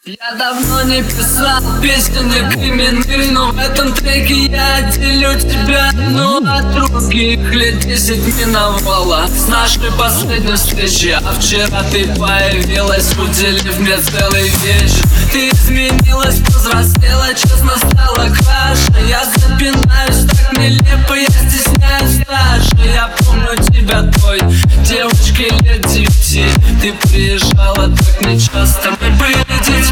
Я давно не писал песен не криминальных, но в этом треке я отделю тебя одну от других. Лет 10 миновало с нашей последней встречи, а вчера ты появилась, уделив мне целый вечер. Ты изменилась, повзрослела, честно стала краше. Я запинаюсь так нелепо, я стесняюсь даже. Я помню тебя той девочкой лет 9. Ты приезжала так нечасто, мы были детьми.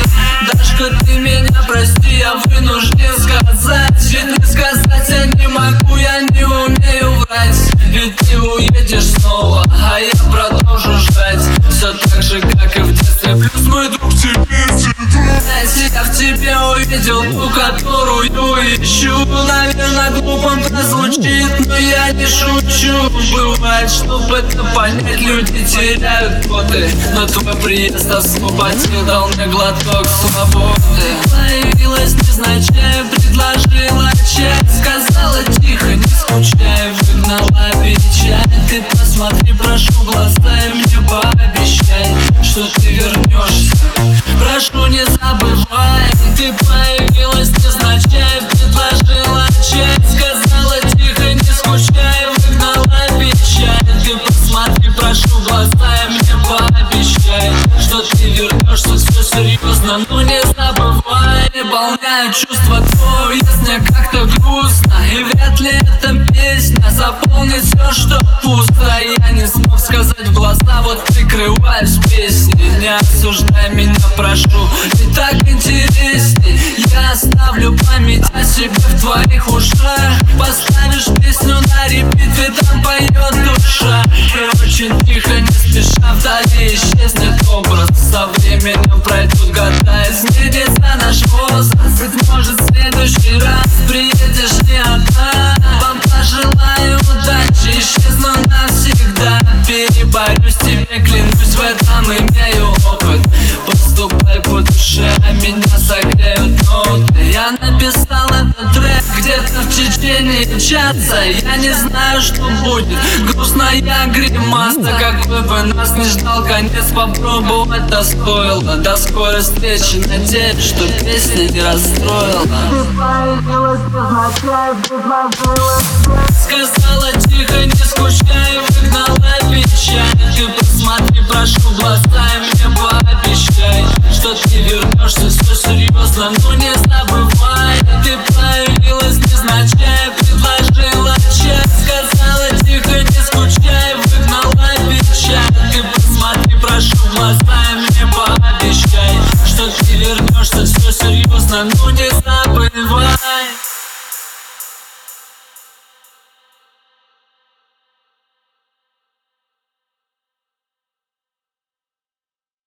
Дашка, ты меня прости, я вынужден сказать. Ведь не сказать я не могу, я не умею врать. Ведь ты уедешь снова, а я продолжу ждать. Все так же, как и в детстве, плюс мой друг тебе цветет. Я в тебе увидел ту, которую ищу. Наверное, глупо прозвучит, но я не шучу. Бывает, чтобы это понять, люди теряют годы, но твой приезд освободил, дал мне глоток свободы. Появилась невзначай, предложила чай, сказала тихо, не скучай, выгнала печаль. Ты посмотри, прошу, глазами мне пообещай, что ты вернешься. Прошу, не забывай. Ты появилась невзначай, предложила чай, сказала тихо, не скучай, выгнала печаль. Ты посмотри, прошу, глазами мне пообещай, что ты вернешься, все серьезно, но не забывай. Наполняю чувства твои, мне как-то грустно, и вряд ли эта песня заполнит все, что пусто. Я не смог сказать в глаза, вот прикрываюсь песней. Не осуждай меня, прошу, ты так интересней. Я оставлю память о себе в твоих ушах. Поставишь песню на репит, ведь там поет душа. И очень тихо, не спеша, вдали исчезнет образ. Со временем пройдут года, изменится наш возраст. Быть может, в следующий раз приедешь не одна. Вам пожелаю удачи, исчезну навсегда. Переборюсь, тебе клянусь, в этом имею опыт. Поступай по душе, а меня согреют ноты. Я написал этот трек где-то в течение часа. Я не знаю, что будет, грустная гримаса. Какой бы нас не ждал конец, попробовать это стоило. До скорой встречи, надеюсь, что песня не расстроила. Ты появилась невзначай, предложила чай, сказала тихо, не скучай, выгнала печаль. Ты посмотри, прошу, глазами мне пообещай, что ты вернешься, все серьезно, но не забывай. Ты появилась невзначай, предложила чай, сказала тихо, не скучай, выгнала печаль. Ты посмотри, прошу, глазами мне пообещай, что ты вернешься, все серьезно, но не забывай.